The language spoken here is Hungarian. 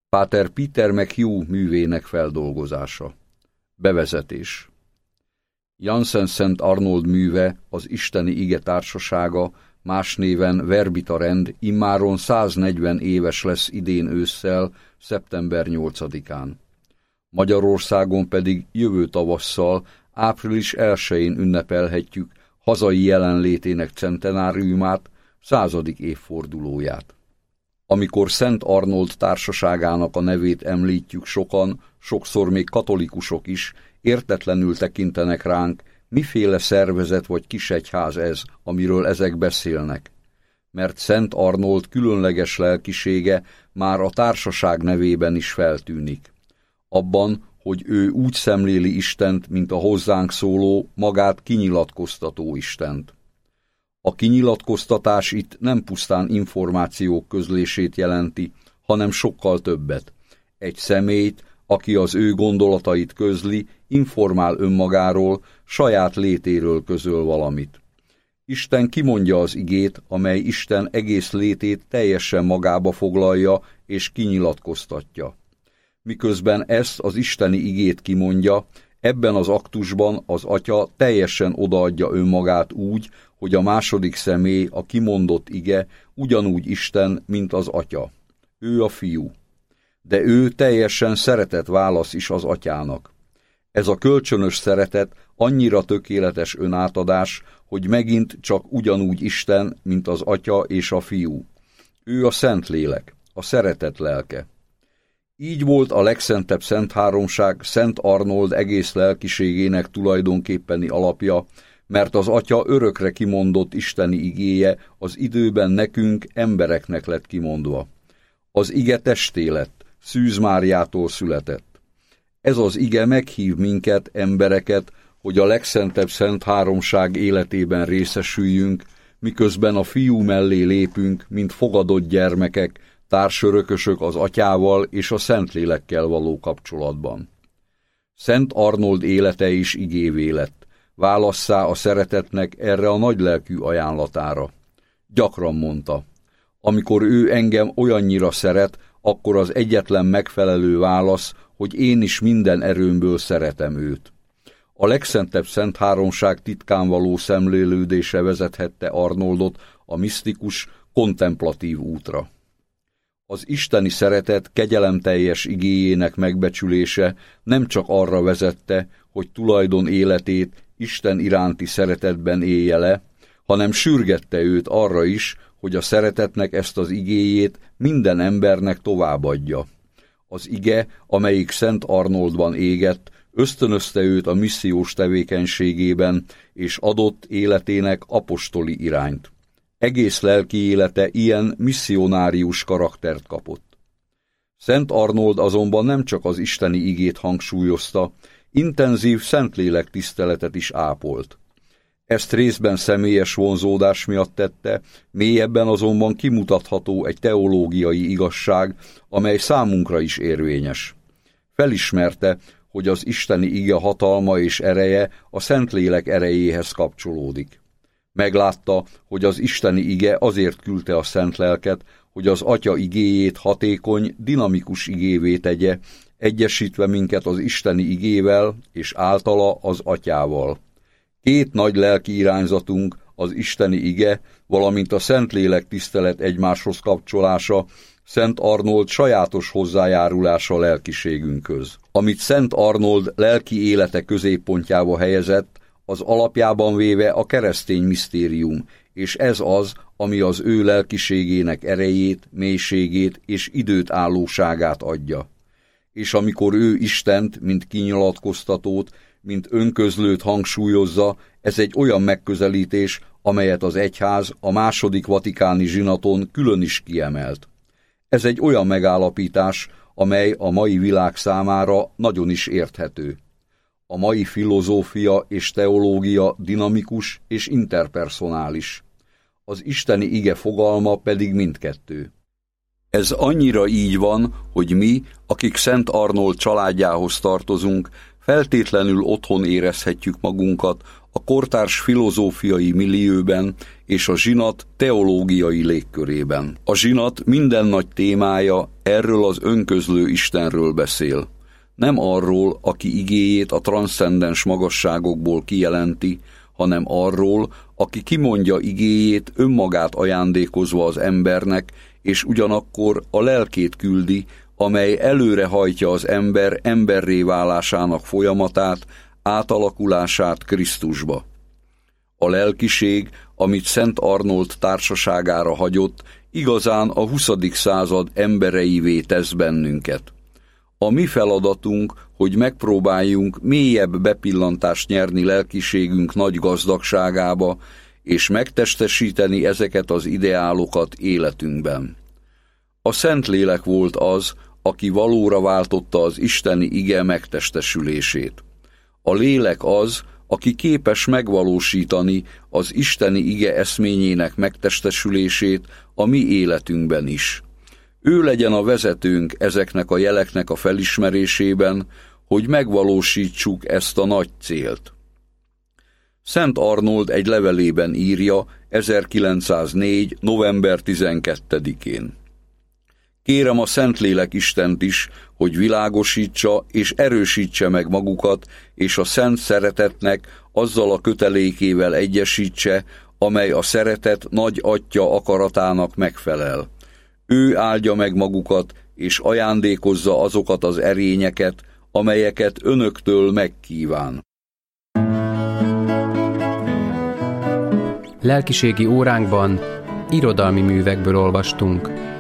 Páter Peter McHugh művének feldolgozása. Bevezetés. Jansen Szent Arnold műve, az Isteni Ige Társasága, más néven Verbita Rend, immáron 140 éves lesz idén ősszel, szeptember 8-án. Magyarországon pedig jövő tavasszal, április 1-én ünnepelhetjük hazai jelenlétének centenáriumát, 100. évfordulóját. Amikor Szent Arnold társaságának a nevét említjük sokan, sokszor még katolikusok is, értetlenül tekintenek ránk, miféle szervezet vagy kisegyház ez, amiről ezek beszélnek. Mert Szent Arnold különleges lelkisége már a társaság nevében is feltűnik. Abban, hogy ő úgy szemléli Istent, mint a hozzánk szóló, magát kinyilatkoztató Istent. A kinyilatkoztatás itt nem pusztán információk közlését jelenti, hanem sokkal többet. Egy személyt, aki az ő gondolatait közli, informál önmagáról, saját létéről közöl valamit. Isten kimondja az igét, amely Isten egész létét teljesen magába foglalja és kinyilatkoztatja. Miközben ezt az isteni igét kimondja, ebben az aktusban az Atya teljesen odaadja önmagát úgy, hogy a második személy, a kimondott ige, ugyanúgy Isten, mint az Atya. Ő a Fiú. De ő teljesen szeretett válasz is az Atyának. Ez a kölcsönös szeretet annyira tökéletes önátadás, hogy megint csak ugyanúgy Isten, mint az Atya és a Fiú. Ő a Szentlélek, a szeretet lelke. Így volt a legszentebb Szent Háromság Szent Arnold egész lelkiségének tulajdonképpeni alapja, mert az Atya örökre kimondott isteni igéje az időben nekünk, embereknek lett kimondva. Az ige testé lett, Szűz Máriától született. Ez az ige meghív minket, embereket, hogy a legszentebb Szent Háromság életében részesüljünk, miközben a Fiú mellé lépünk, mint fogadott gyermekek, társörökösök az Atyával és a Szentlélekkel való kapcsolatban. Szent Arnold élete is igévé lett, válasszá a szeretetnek erre a nagylelkű ajánlatára. Gyakran mondta, amikor ő engem olyannyira szeret, akkor az egyetlen megfelelő válasz, hogy én is minden erőmből szeretem őt. A legszentebb Szent Háromság titkán való szemlélődése vezethette Arnoldot a misztikus, kontemplatív útra. Az isteni szeretet kegyelemteljes igéjének megbecsülése nem csak arra vezette, hogy tulajdon életét Isten iránti szeretetben élje le, hanem sürgette őt arra is, hogy a szeretetnek ezt az igéjét minden embernek továbbadja. Az ige, amelyik Szent Arnoldban égett, ösztönözte őt a missziós tevékenységében, és adott életének apostoli irányt. Egész lelki élete ilyen misszionárius karaktert kapott. Szent Arnold azonban nem csak az isteni igét hangsúlyozta, intenzív Szentlélek tiszteletet is ápolt. Ezt részben személyes vonzódás miatt tette, mélyebben azonban kimutatható egy teológiai igazság, amely számunkra is érvényes. Felismerte, hogy az isteni ige hatalma és ereje a Szentlélek erejéhez kapcsolódik. Meglátta, hogy az isteni ige azért küldte a Szent Lelket, hogy az Atya igéjét hatékony, dinamikus igévé tegye, egyesítve minket az isteni igével és általa az Atyával. Két nagy lelki irányzatunk, az isteni ige, valamint a Szentlélek tisztelet egymáshoz kapcsolása, Szent Arnold sajátos hozzájárulása lelkiségünkhöz. Amit Szent Arnold lelki élete középpontjába helyezett, az alapjában véve a keresztény misztérium, és ez az, ami az ő lelkiségének erejét, mélységét és időtállóságát adja. És amikor ő Istent, mint kinyilatkoztatót, mint önközlőt hangsúlyozza, ez egy olyan megközelítés, amelyet az egyház a második vatikáni zsinaton külön is kiemelt. Ez egy olyan megállapítás, amely a mai világ számára nagyon is érthető. A mai filozófia és teológia dinamikus és interpersonális. Az isteni ige fogalma pedig mindkettő. Ez annyira így van, hogy mi, akik Szent Arnold családjához tartozunk, feltétlenül otthon érezhetjük magunkat a kortárs filozófiai millióben és a zsinat teológiai légkörében. A zsinat minden nagy témája erről az önközlő Istenről beszél. Nem arról, aki igéjét a transzcendens magasságokból kijelenti, hanem arról, aki kimondja igéjét önmagát ajándékozva az embernek, és ugyanakkor a lelkét küldi, amely előrehajtja az ember emberré válásának folyamatát, átalakulását Krisztusba. A lelkiség, amit Szent Arnold társaságára hagyott, igazán a 20. század embereivé tesz bennünket. A mi feladatunk, hogy megpróbáljunk mélyebb bepillantást nyerni lelkiségünk nagy gazdagságába, és megtestesíteni ezeket az ideálokat életünkben. A Szentlélek volt az, aki valóra váltotta az isteni ige megtestesülését. A lélek az, aki képes megvalósítani az isteni ige eszményének megtestesülését a mi életünkben is. Ő legyen a vezetőnk ezeknek a jeleknek a felismerésében, hogy megvalósítsuk ezt a nagy célt. Szent Arnold egy levelében írja 1904. november 12-én. Kérem a Szentlélek Istent is, hogy világosítsa és erősítse meg magukat, és a szent szeretetnek azzal a kötelékével egyesítse, amely a szeretet nagy Atya akaratának megfelel. Ő áldja meg magukat, és ajándékozza azokat az erényeket, amelyeket önöktől megkíván. Lelkiségi óránkban irodalmi művekből olvastunk.